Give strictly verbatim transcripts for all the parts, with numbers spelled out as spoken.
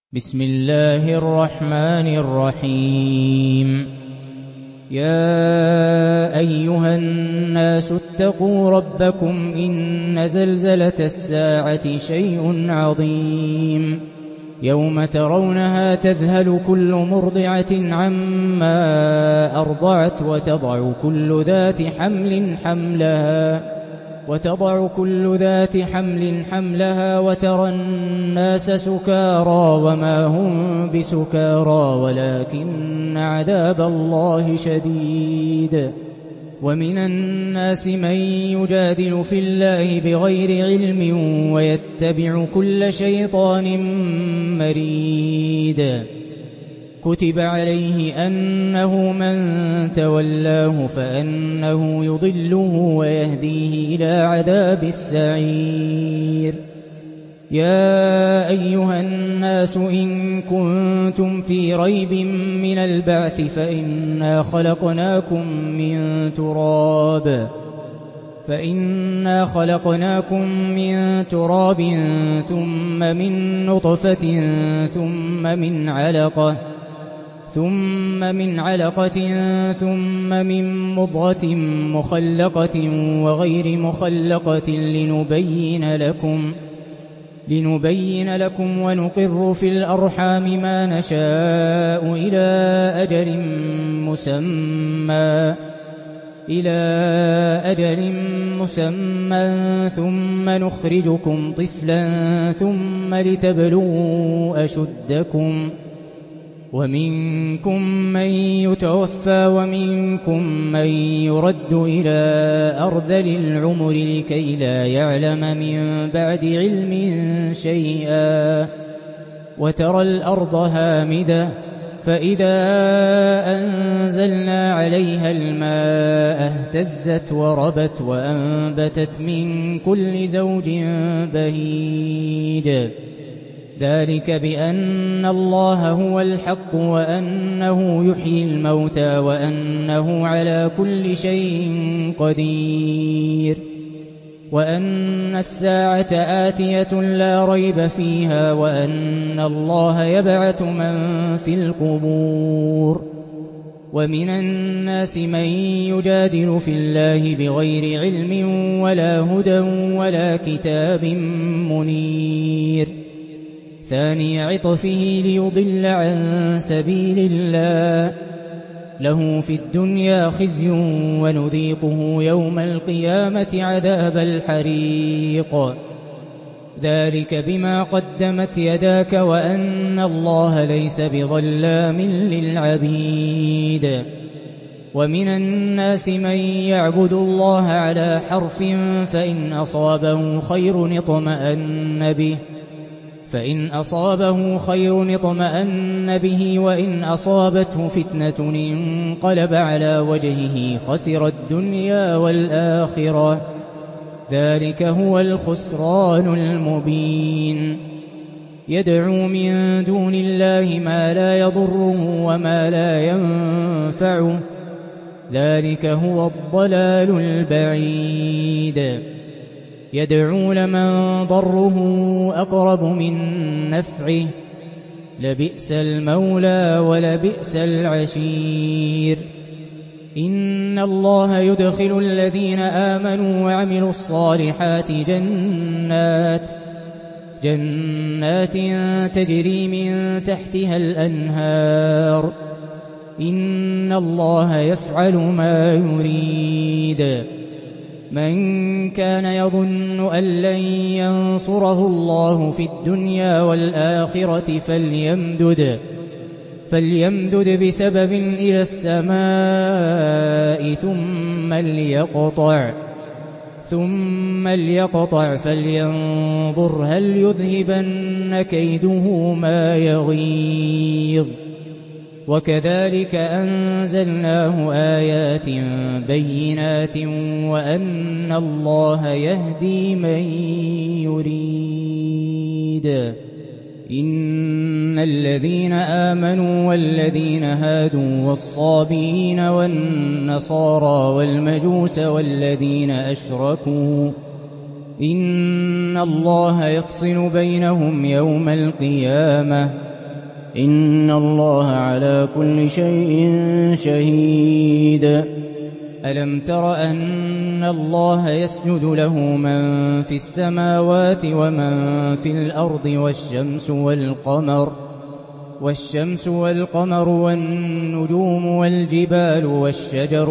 بسم الله الرحمن الرحيم يا أيها الناس اتقوا ربكم إن زلزلة الساعة شيء عظيم يوم ترونها تذهل كل مرضعة عما أرضعت وتضع كل ذات حمل حملها وتضع كل ذات حمل حملها وترى الناس سكارى وما هم بسكارى ولكن عذاب الله شديد ومن الناس من يجادل في الله بغير علم ويتبع كل شيطان مريد كتب عليه أنه من تولاه فأنه يضله ويهديه إلى عذاب السعير يا أيها الناس إن كنتم في ريب من البعث فإنا خلقناكم من تراب فإنا خلقناكم من تراب ثم من نطفة ثم من علقة ثم من علقة ثم من مضغة مخلقة وغير مخلقة لنبين لكم لنبين لكم ونقر في الأرحام ما نشاء إلى أجل مسمى إلى أجل مسمى ثم نخرجكم طفلا ثم لتبلغوا أشدكم ومنكم من يتوفى ومنكم من يرد إلى أرذل العمر لكي لا يعلم من بعد علم شيئا وترى الأرض هامدة فإذا أنزلنا عليها الماء اهتزت وربت وأنبتت من كل زوج بهيج ذلك بأن الله هو الحق وأنه يحيي الموتى وأنه على كل شيء قدير وأن الساعة آتية لا ريب فيها وأن الله يبعث من في القبور ومن الناس من يجادل في الله بغير علم ولا هدى ولا كتاب منير ثاني عطفه ليضل عن سبيل الله له في الدنيا خزي ونذيقه يوم القيامة عذاب الحريق ذلك بما قدمت يداك وأن الله ليس بظلام للعبيد ومن الناس من يعبد الله على حرف فإن أصابه خير اطمأن به فإن أصابه خير اطمأن به وإن أصابته فتنة انقلب على وجهه خسر الدنيا والآخرة ذلك هو الخسران المبين يدعو من دون الله ما لا يضره وما لا ينفعه ذلك هو الضلال البعيد يدعو لمن ضره أقرب من نفعه لبئس المولى ولبئس العشير إن الله يدخل الذين آمنوا وعملوا الصالحات جنات جنات تجري من تحتها الأنهار إن الله يفعل ما يريد من كان يظن أن لن ينصره الله في الدنيا والآخرة فليمدد فليمدد بسبب إلى السماء ثم ليقطع ثم ليقطع فلينظر هل يذهبن كيده ما يغيظ وكذلك أنزلناه آيات بينات وأن الله يهدي من يريد إن الذين آمنوا والذين هادوا والصابئين والنصارى والمجوس والذين أشركوا إن الله يفصل بينهم يوم القيامة إن الله على كل شيء شهيد. ألم تر أن الله يسجد له من في السماوات ومن في الأرض والشمس والقمر والشمس والقمر والنجوم والجبال والشجر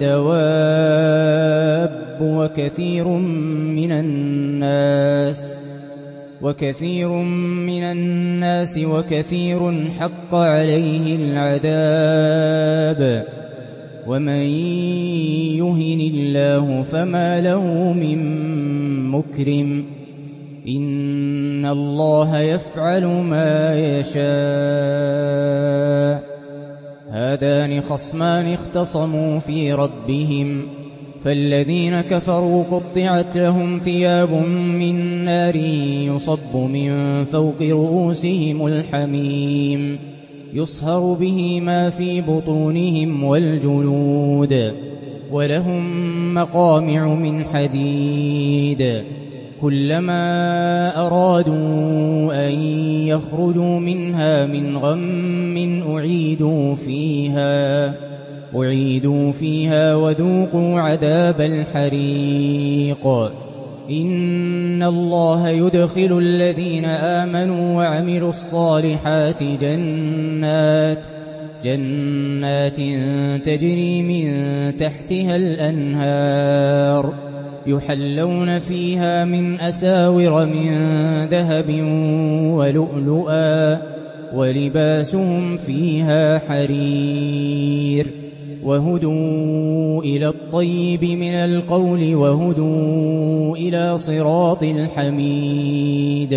والدواب وكثير من الناس وكثير من الناس وكثير حق عليه العذاب ومن يهن الله فما له من مكرم إن الله يفعل ما يشاء. هذان خصمان اختصموا في ربهم فالذين كفروا قطعت لهم ثياب من نار يصب من فوق رؤوسهم الحميم يصهر به ما في بطونهم والجلود ولهم مقامع من حديد كلما أرادوا أن يخرجوا منها من غم أعيدوا فيها أعيدوا فيها وذوقوا عذاب الحريق. إن الله يدخل الذين آمنوا وعملوا الصالحات جنات جنات تجري من تحتها الأنهار يحلون فيها من أساور من ذهب ولؤلؤا ولباسهم فيها حرير وهدوا إلى الطيب من القول وهدوا إلى صراط الحميد.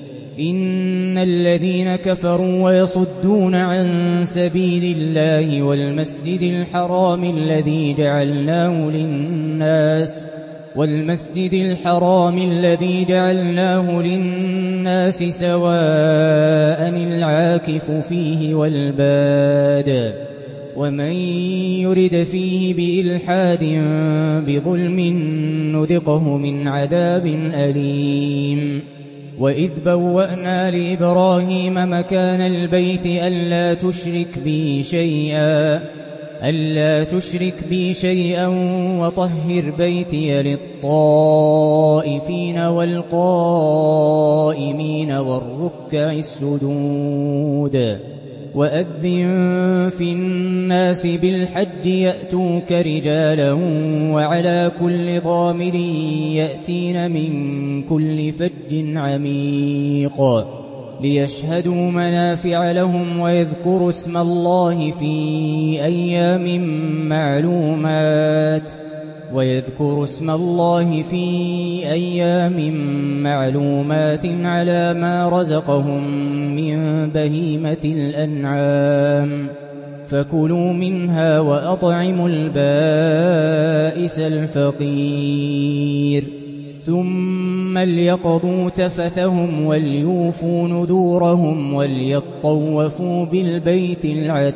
إن الذين كفروا ويصدون عن سبيل الله والمسجد الحرام الذي جعلناه للناس والمسجد الحرام الذي جعلناه للناس سواء العاكف فيه والباد ومن يرد فيه بإلحاد بظلم نذقه من عذاب أليم. وإذ بوأنا لإبراهيم مكان البيت ألا تشرك بي شيئا ألا تشرك بي شيئا وطهر بيتي للطائفين والقائمين والركع السجود. وأذن في الناس بالحج يأتوك رجالا وعلى كل ضامر يأتين من كل فج عميق ليشهدوا منافع لهم ويذكروا اسم الله في أيام معلومات ويذكروا اسم الله في أيام معلومات على ما رزقهم من بهيمة الأنعام فكلوا منها وأطعموا البائس الفقير ثم ليقضوا تفثهم وليوفوا نذورهم وليطوفوا بالبيت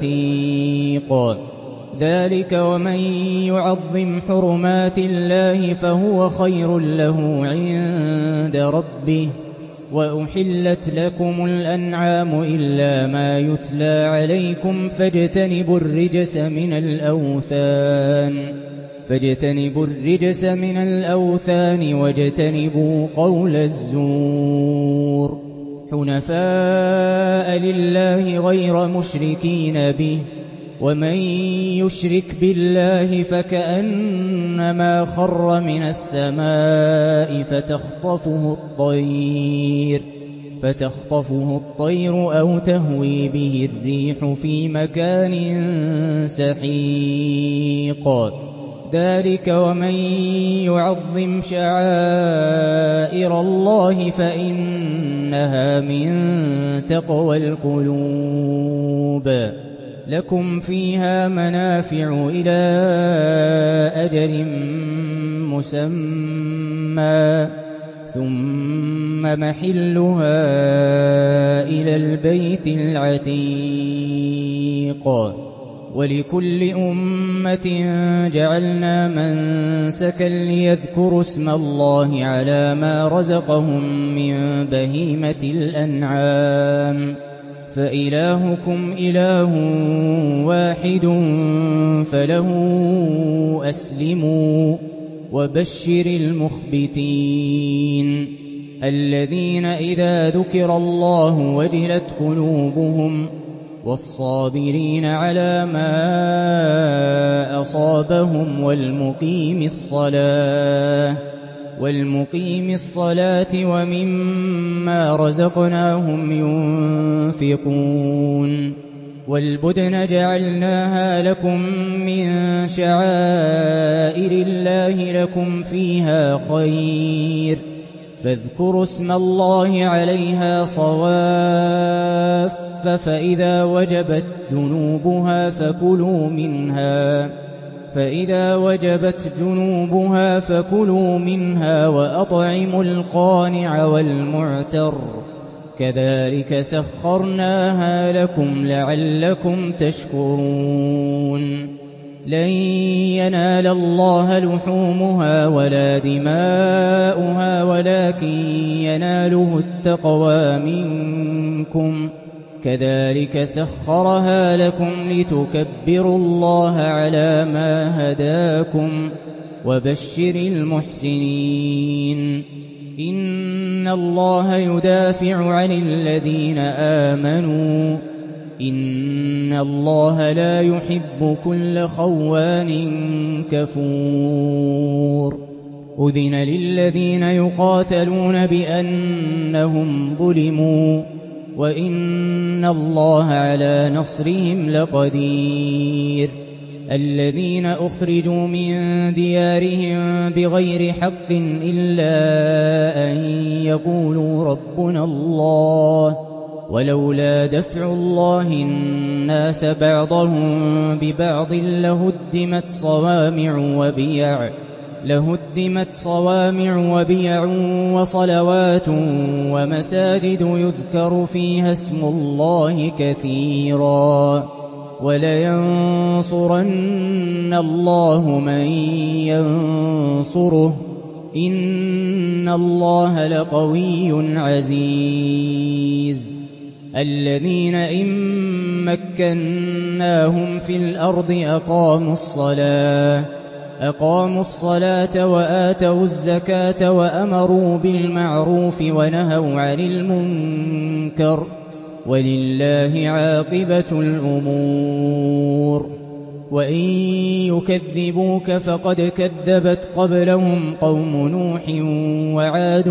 العتيق. ذلك ومن يعظم حرمات الله فهو خير له عند ربه. وأحلت لكم الأنعام إلا ما يتلى عليكم فاجتنبوا الرجس من الأوثان فاجتنبوا الرجس من الأوثان واجتنبوا قول الزور حنفاء لله غير مشركين به ومن يشرك بالله فكأنما خر من السماء فتخطفه الطير فتخطفه الطير أو تهوي به الريح في مكان سحيق. ذلك ومن يعظم شعائر الله فإنها من تقوى القلوب. لكم فيها منافع إلى أجل مسمى ثم محلها إلى البيت العتيق. ولكل أمة جعلنا منسكا ليذكروا اسم الله على ما رزقهم من بهيمة الأنعام فإلهكم إله واحد فله أسلموا وبشر المخبتين الذين إذا ذكر الله وجلت قلوبهم والصابرين على ما أصابهم والمقيم الصلاة والمقيم الصلاة ومما رزقناهم ينفقون والبدن جعلناها لكم من شعائر الله لكم فيها خير فاذكروا اسم الله عليها صواف فإذا وجبت جنوبها فكلوا منها فإذا وجبت جنوبها فكلوا منها وأطعموا القانع والمعتر كذلك سخرناها لكم لعلكم تشكرون لن ينال الله لحومها ولا دماؤها ولكن يناله التقوى منكم كذلك سخرها لكم لتكبروا الله على ما هداكم وبشر المحسنين إن الله يدافع عن الذين آمنوا إن الله لا يحب كل خوان كفور أذن للذين يقاتلون بأنهم ظلموا وإن الله على نصرهم لقدير الذين أخرجوا من ديارهم بغير حق إلا أن يقولوا ربنا الله ولولا دفع الله الناس بعضهم ببعض لهدمت صوامع وبيع لهدمت صوامع وبيع وصلوات ومساجد يذكر فيها اسم الله كثيرا ولينصرن الله من ينصره إن الله لقوي عزيز الذين إن مكناهم في الأرض أقاموا الصلاة أقاموا الصلاة وآتوا الزكاة وأمروا بالمعروف ونهوا عن المنكر ولله عاقبة الأمور وإن يكذبوك فقد كذبت قبلهم قوم نوح وعاد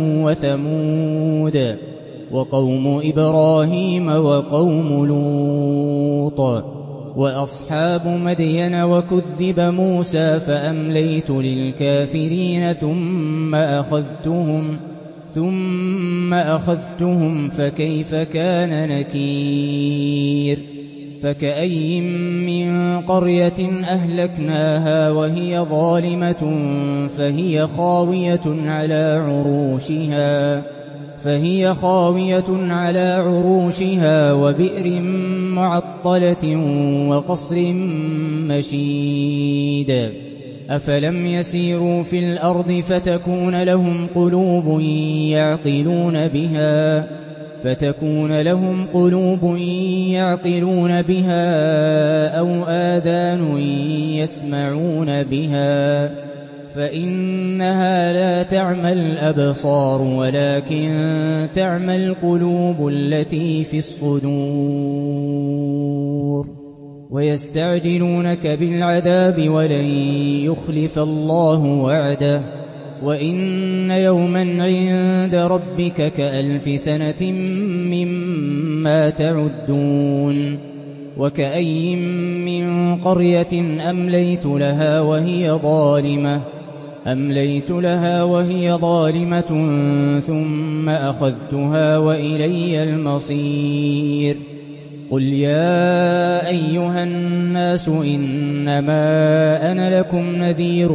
وثمود وقوم إبراهيم وقوم لوط وأصحاب مدين وكذب موسى فأمليت للكافرين ثم أخذتهم ثم أخذتهم فكيف كان نكير فكأي من قرية أهلكناها وهي ظالمة فهي خاوية على عروشها فهي خاوية على عروشها وبئر معطلة وقصر مشيد أفلم يسيروا في الأرض فتكون لهم قلوب يعقلون بها فتكون لهم قلوب يعقلون بها أو آذان يسمعون بها فإنها لا تعمى الأبصار ولكن تعمى القلوب التي في الصدور ويستعجلونك بالعذاب ولن يخلف الله وعده وإن يوما عند ربك كألف سنة مما تعدون وكأي من قرية أمليت لها وهي ظالمة أمليت لها وهي ظالمة ثم أخذتها وإلي المصير قل يا أيها الناس إنما أنا لكم نذير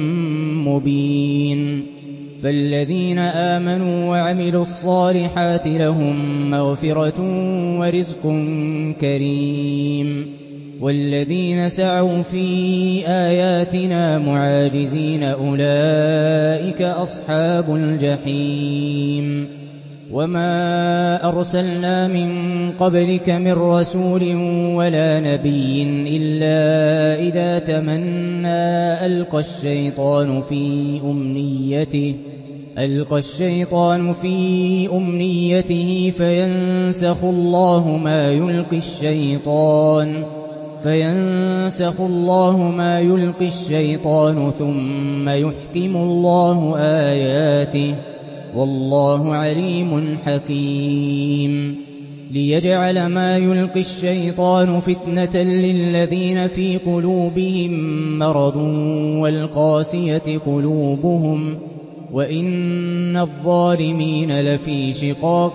مبين فالذين آمنوا وعملوا الصالحات لهم مغفرة ورزق كريم والذين سعوا في آياتنا معاجزين أولئك أصحاب الجحيم وما أرسلنا من قبلك من رسول ولا نبي إلا إذا تمنى ألقى الشيطان في أمنيته ألقى الشيطان في أمنيته فينسخ الله ما يلقي الشيطان فينسخ الله ما يلقي الشيطان ثم يحكم الله آياته والله عليم حكيم ليجعل ما يلقي الشيطان فتنة للذين في قلوبهم مرض والقاسية قلوبهم وإن الظالمين لفي شقاق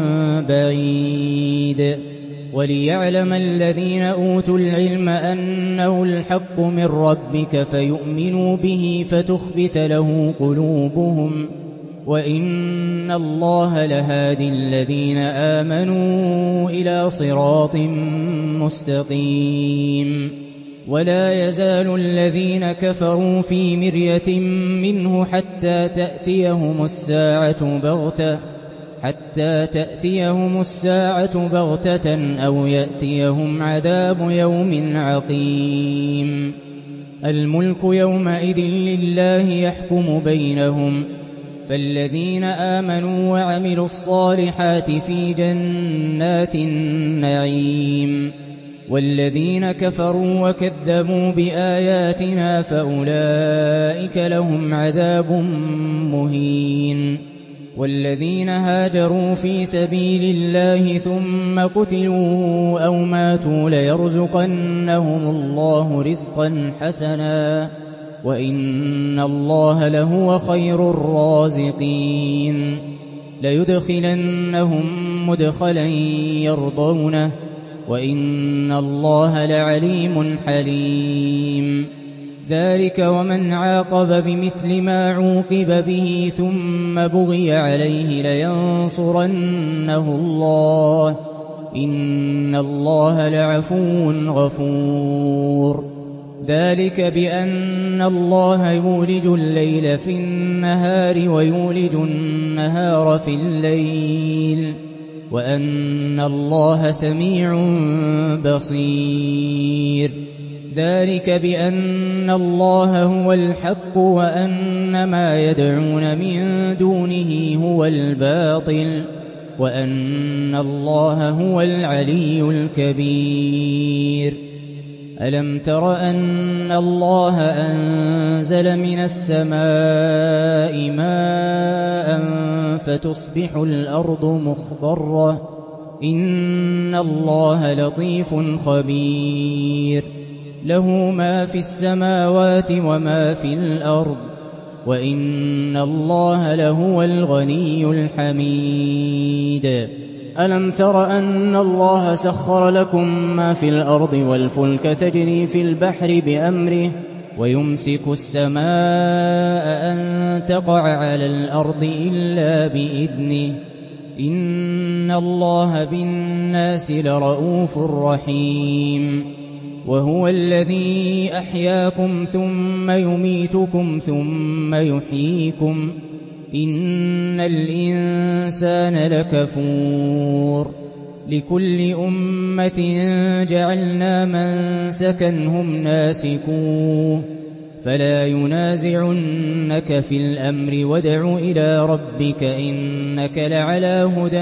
بعيد وليعلم الذين أوتوا العلم أنه الحق من ربك فيؤمنوا به فتخبت له قلوبهم وإن الله لهادي الذين آمنوا إلى صراط مستقيم ولا يزال الذين كفروا في مرية منه حتى تأتيهم الساعة بغتة حتى تأتيهم الساعة بغتة أو يأتيهم عذاب يوم عقيم الملك يومئذ لله يحكم بينهم فالذين آمنوا وعملوا الصالحات في جنات النعيم والذين كفروا وكذبوا بآياتنا فأولئك لهم عذاب مهين والذين هاجروا في سبيل الله ثم قتلوا أو ماتوا ليرزقنهم الله رزقا حسنا وإن الله لهو خير الرازقين ليدخلنهم مدخلا يرضونه وإن الله لعليم حليم ذلك ومن عاقب بمثل ما عوقب به ثم بغي عليه لينصرنه الله إن الله لعفو غفور ذلك بأن الله يولج الليل في النهار ويولج النهار في الليل وأن الله سميع بصير ذلك بأن الله هو الحق وأن ما يدعون من دونه هو الباطل وأن الله هو العلي الكبير ألم تر أن الله أنزل من السماء ماء فتصبح الأرض مخضرة إن الله لطيف خبير له ما في السماوات وما في الأرض وإن الله لهو الغني الحميد ألم تر أن الله سخر لكم ما في الأرض والفلك تجري في البحر بأمره ويمسك السماء أن تقع على الأرض إلا بإذنه إن الله بالناس لرءوف رحيم وهو الذي أحياكم ثم يميتكم ثم يحييكم إن الإنسان لكفور لكل أمة جعلنا منسكا هم ناسكوه فلا ينازعنك في الأمر وادع إلى ربك إنك لعلى هدى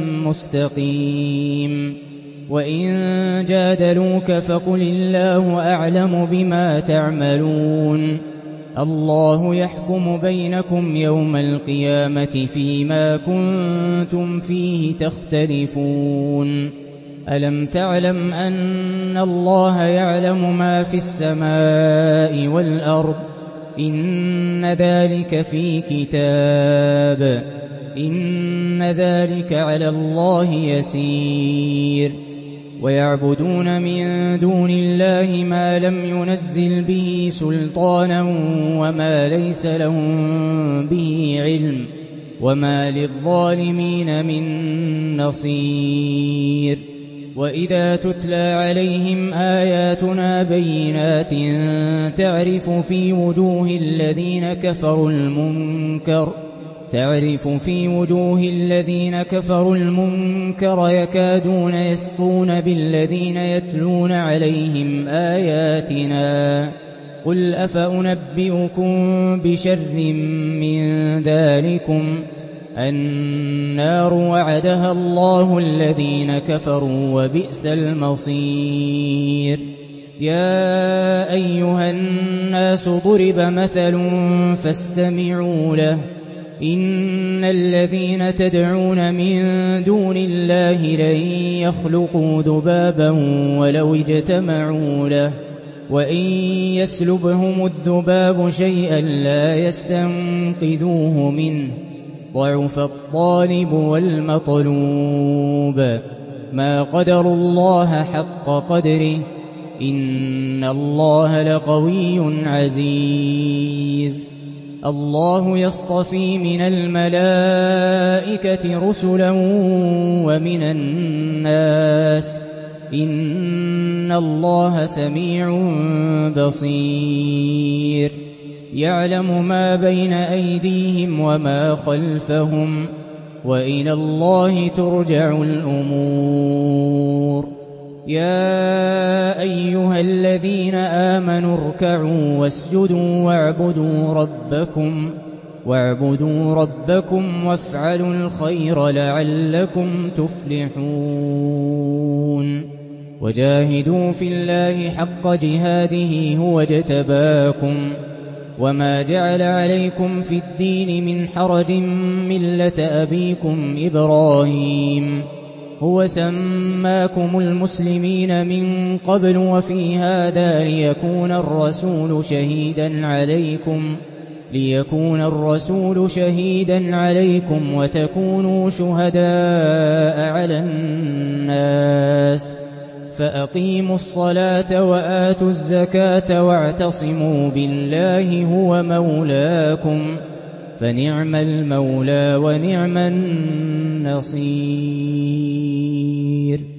مستقيم وإن جادلوك فقل الله أعلم بما تعملون الله يحكم بينكم يوم القيامة فيما كنتم فيه تختلفون ألم تعلم أن الله يعلم ما في السماء والأرض إن ذلك في كتاب إن ذلك على الله يسير ويعبدون من دون الله ما لم ينزل به سلطانا وما ليس لهم به علم وما للظالمين من نصير وإذا تتلى عليهم آياتنا بينات تعرف في وجوه الذين كفروا المنكر تعرف في وجوه الذين كفروا المنكر يكادون يسطون بالذين يتلون عليهم آياتنا قل أفأنبئكم بشر من ذلكم النار وعدها الله الذين كفروا وبئس المصير يا أيها الناس ضرب مثل فاستمعوا له إن الذين تدعون من دون الله لن يخلقوا ذبابا ولو اجتمعوا له وإن يسلبهم الذباب شيئا لا يستنقذوه منه ضعف الطالب والمطلوب ما قدروا الله حق قدره إن الله لقوي عزيز الله يصطفي من الملائكة رسلا ومن الناس إن الله سميع بصير يعلم ما بين أيديهم وما خلفهم وإلى الله ترجع الأمور يا أيها الذين آمنوا اركعوا واسجدوا واعبدوا ربكم واعبدوا ربكم وافعلوا الخير لعلكم تفلحون وجاهدوا في الله حق جهاده هو اجتباكم وما جعل عليكم في الدين من حرج ملة أبيكم إبراهيم هو سماكم المسلمين من قبل وفي هذا ليكون الرسول شهيدا عليكم ليكون الرسول شهيدا عليكم وتكونوا شهداء على الناس فأقيموا الصلاة وآتوا الزكاة واعتصموا بالله هو مولاكم فنعم المولى ونعم النصير